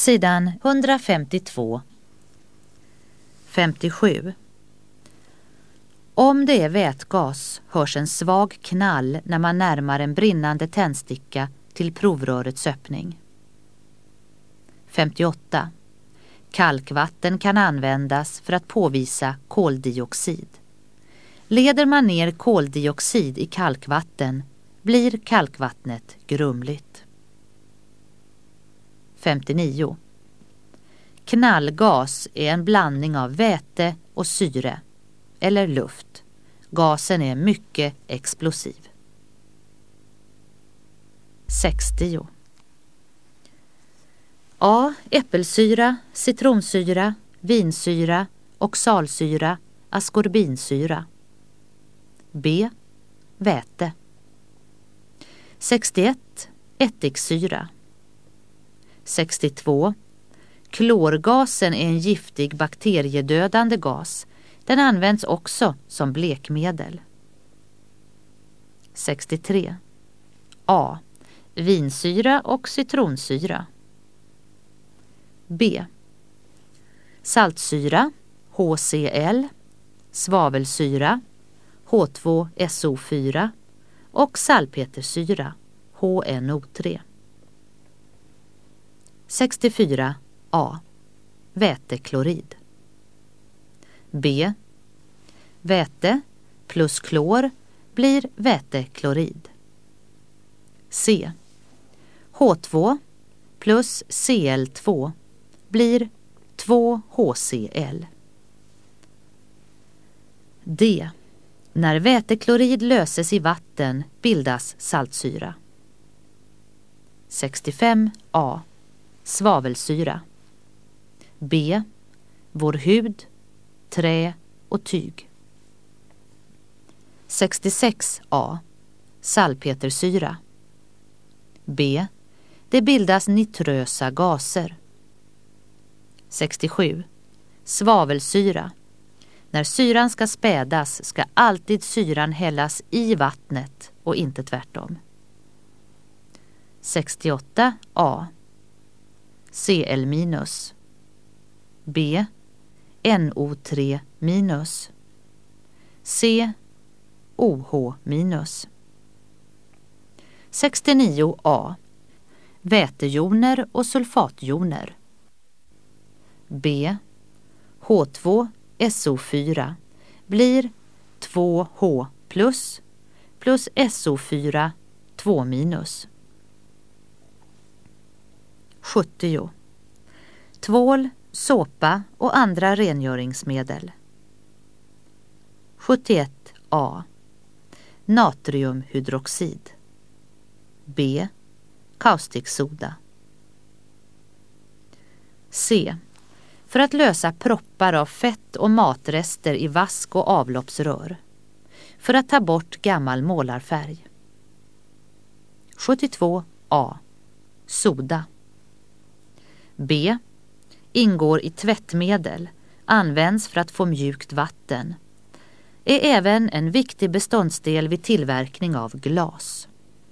Sidan 152. 57. Om det är vätgas hörs en svag knall när man närmar en brinnande tändsticka till provrörets öppning. 58. Kalkvatten kan användas för att påvisa koldioxid. Leder man ner koldioxid i kalkvatten blir kalkvattnet grumligt. 59. Knallgas är en blandning av väte och syre eller luft. Gasen är mycket explosiv. 60. A. Äppelsyra, citronsyra, vinsyra, oxalsyra, askorbinsyra. B. Väte. 61. Ättiksyra. 62. Klorgasen är en giftig bakteriedödande gas. Den används också som blekmedel. 63. A. Vinsyra och citronsyra. B. Saltsyra, HCl, svavelsyra, H2SO4 och salpetersyra, HNO3. 64. A. Väteklorid. B. Väte plus klor blir väteklorid. C. H2 plus Cl2 blir 2HCl. D. När väteklorid löses i vatten bildas saltsyra. 65A. Svavelsyra. B. Vår hud, trä och tyg. 66A. Salpetersyra. B. Det bildas nitrösa gaser. 67. Svavelsyra. När syran ska spädas ska alltid syran hällas i vattnet och inte tvärtom. 68A. Cl-. B. NO3-. C. OH-. 69A. Vätejoner och sulfatjoner. B. H2SO4 blir 2H plus SO4 2-. 70. Tvål, såpa och andra rengöringsmedel. 71A. Natriumhydroxid. B. Kaustiksoda. C. För att lösa proppar av fett och matrester i vask- och avloppsrör. För att ta bort gammal målarfärg. 72A. Soda. B. Ingår i tvättmedel, används för att få mjukt vatten. Är även en viktig beståndsdel vid tillverkning av glas.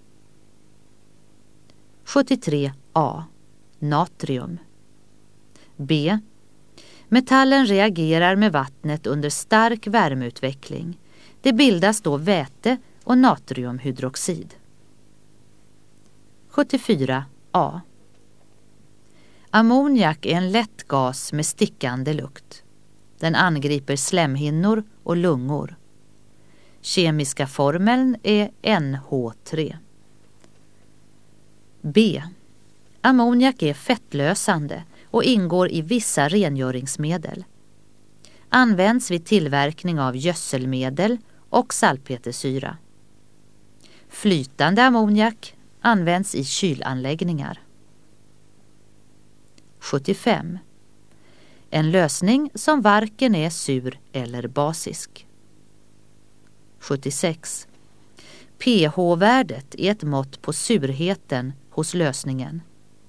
73A. Natrium. B. Metallen reagerar med vattnet under stark värmeutveckling. Det bildas då väte och natriumhydroxid. 74A. Ammoniak är en lätt gas med stickande lukt. Den angriper slemhinnor och lungor. Kemiska formeln är NH3. B. Ammoniak är fettlösande och ingår i vissa rengöringsmedel. Används vid tillverkning av gödselmedel och salpetersyra. Flytande ammoniak används i kylanläggningar. 75. En lösning som varken är sur eller basisk. 76. pH-värdet är ett mått på surheten hos lösningen.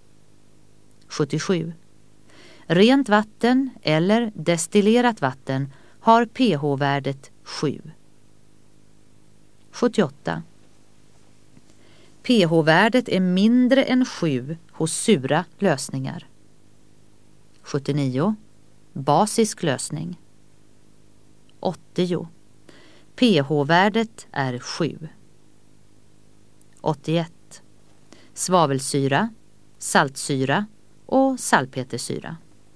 77. Rent vatten eller destillerat vatten har pH-värdet 7. 78. pH-värdet är mindre än 7 hos sura lösningar. 79. Basisk lösning. 80. pH-värdet är 7. 81. Svavelsyra, saltsyra och salpetersyra.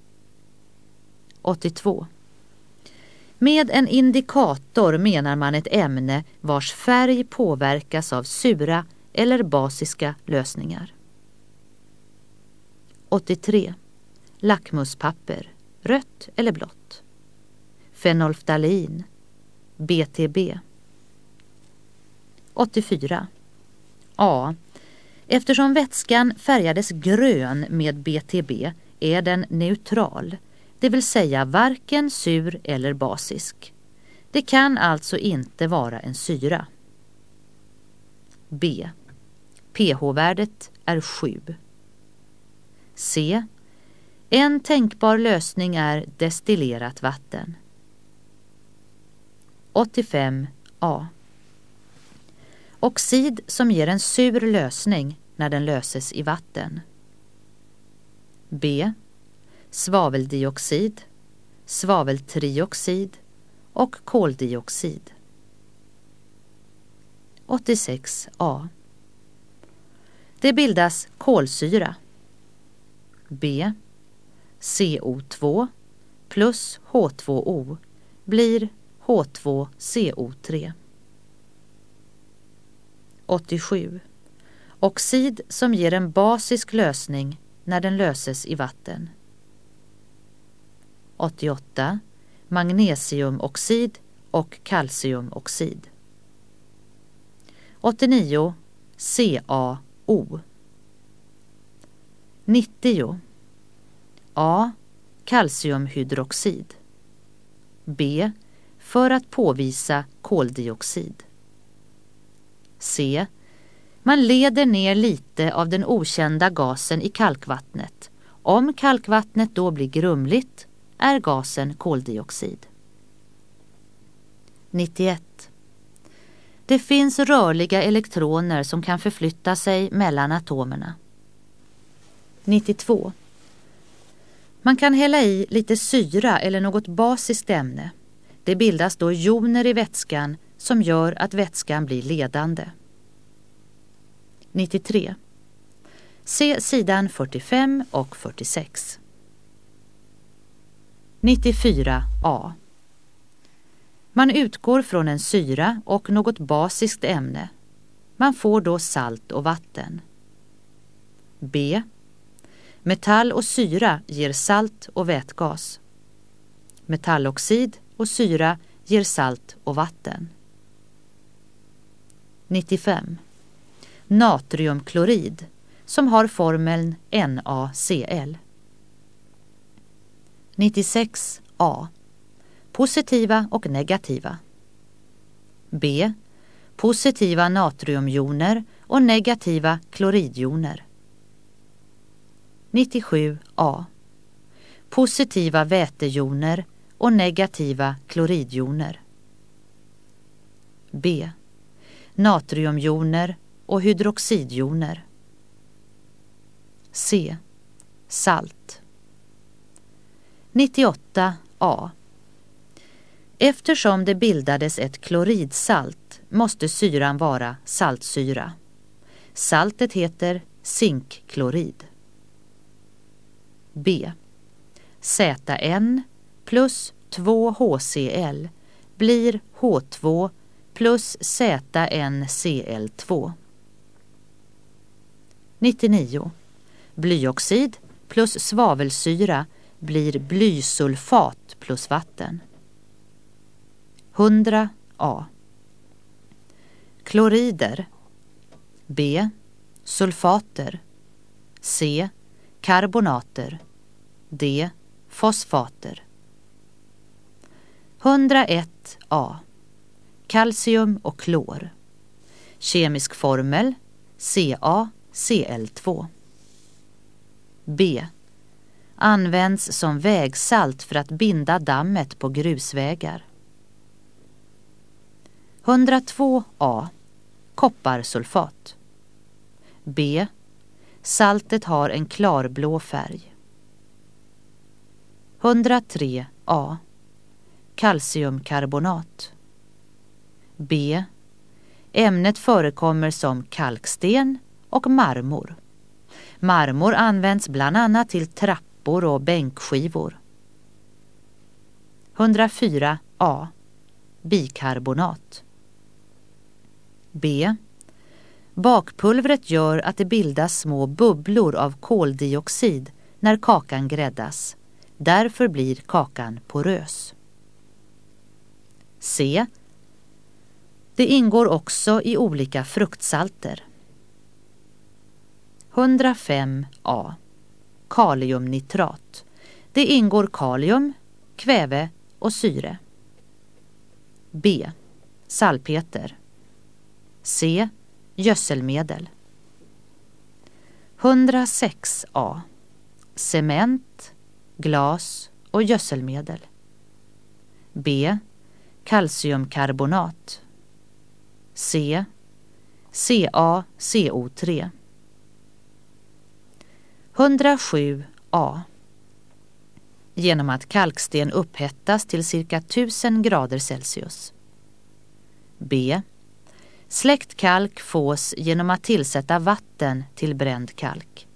82. Med en indikator menar man ett ämne vars färg påverkas av sura eller basiska lösningar. 83. Lackmuspapper, rött eller blått. Fenolftalin, BTB. 84. A. Eftersom vätskan färgades grön med BTB är den neutral, det vill säga varken sur eller basisk. Det kan alltså inte vara en syra. B. pH-värdet är 7. C. En tänkbar lösning är destillerat vatten. 85. A. Oxid som ger en sur lösning när den löses i vatten. B. Svaveldioxid, svaveltrioxid och koldioxid. 86. A. Det bildas kolsyra. B. CO2 plus H2O blir H2CO3. 87. Oxid som ger en basisk lösning när den löses i vatten. 88. Magnesiumoxid och kalciumoxid. 89. CaO. 90. A. Kalciumhydroxid. B. För att påvisa koldioxid. C. Man leder ner lite av den okända gasen i kalkvattnet. Om kalkvattnet då blir grumligt är gasen koldioxid. 91. Det finns rörliga elektroner som kan förflytta sig mellan atomerna. 92. Man kan hälla i lite syra eller något basiskt ämne. Det bildas då joner i vätskan som gör att vätskan blir ledande. 93. Se sidan 45 och 46. 94a. Man utgår från en syra och något basiskt ämne. Man får då salt och vatten. B. Metall och syra ger salt och vätgas. Metalloxid och syra ger salt och vatten. 95. Natriumklorid som har formeln NaCl. 96a. Positiva och negativa. B. Positiva natriumjoner och negativa kloridjoner. 97a. Positiva vätejoner och negativa kloridjoner. B. Natriumjoner och hydroxidjoner. C. Salt. 98a. Eftersom det bildades ett kloridsalt måste syran vara saltsyra. Saltet heter zinkklorid. B. ZN plus 2HCl blir H2 plus ZnCl2. 99. Blyoxid plus svavelsyra blir blysulfat plus vatten. 100a. Klorider. B. Sulfater. C. Karbonater. D. Fosfater. 101a. Kalcium och klor. Kemisk formel CaCl2. B. Används som vägsalt för att binda dammet på grusvägar. 102a. Kopparsulfat. B. Saltet har en klarblå färg. 103a. Kalciumkarbonat. B. Ämnet förekommer som kalksten och marmor. Marmor används bland annat till trappor och bänkskivor. 104a. Bikarbonat. B. Bakpulvret gör att det bildas små bubblor av koldioxid när kakan gräddas. Därför blir kakan porös. C. Det ingår också i olika fruktsalter. 105a. Kaliumnitrat. Det ingår kalium, kväve och syre. B. Salpeter. C. Gödselmedel. 106a. Cement, glas och gödselmedel. B. Kalciumkarbonat. C. CaCO3. 107a. Genom att kalksten upphettas till cirka 1000 grader Celsius. B. Släckt kalk fås genom att tillsätta vatten till bränd kalk.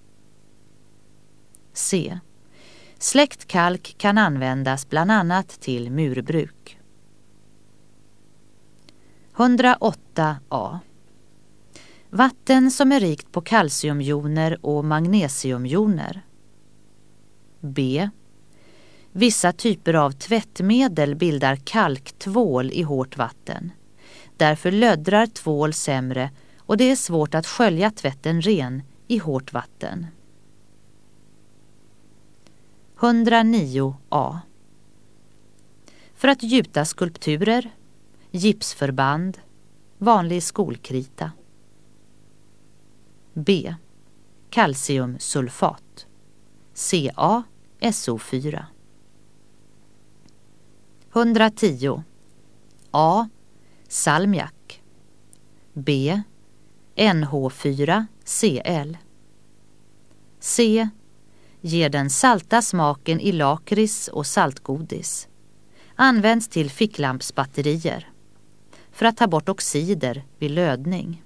C. Släckt kalk kan användas bland annat till murbruk. 108a. Vatten som är rikt på kalciumjoner och magnesiumjoner. B. Vissa typer av tvättmedel bildar kalktvål i hårt vatten. Därför löddrar tvål sämre och det är svårt att skölja tvätten ren i hårt vatten. 109a. För att gjuta skulpturer, gipsförband, vanlig skolkrita. B. Kalciumsulfat. CaSO4. 110. A. Salmiak. B. NH4Cl. C. Ger den salta smaken i lakrits och saltgodis. Används till ficklampsbatterier. För att ta bort oxider vid lödning.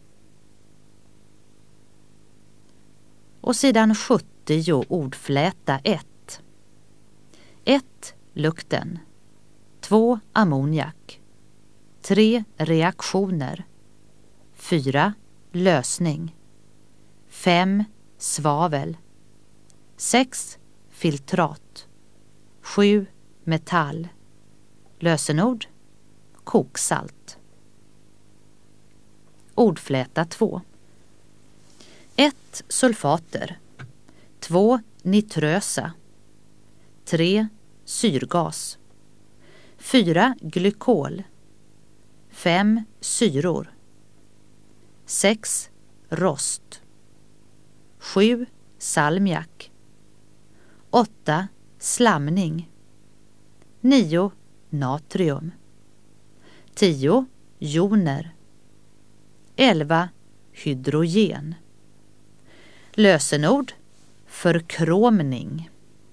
Och sidan 70 ordfläta 1. 1. Lukten. 2. Ammoniak. 3. Reaktioner. 4. Lösning. 5. Svavel. 6. Filtrat. 7. Metall. Lösenord. Koksalt. Ordfläta 2. 1. Sulfater. 2. Nitrösa. 3. Syrgas. 4. Glykol. 5. Syror. 6. Rost. 7. Salmiak. 8. Slamning. 9. Natrium. 10. Joner. 11. Hydrogen. Lösenord. Förkromning.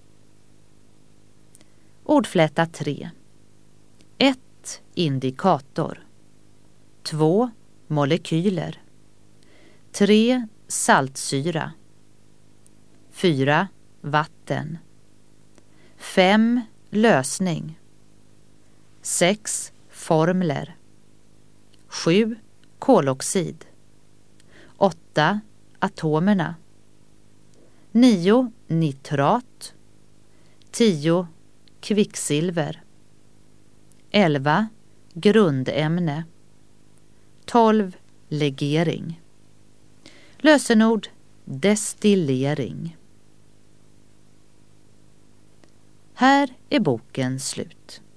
Ordfläta 3. 1. Indikator. 2. Molekyler. 3. Saltsyra. 4. Vatten. 5. Lösning. 6. Formler. 7. Koloxid. 8. Atomerna. 9. Nitrat. 10. Kvicksilver. 11. Grundämne. 12. Legering. Lösenord. Destillering. Här är boken slut.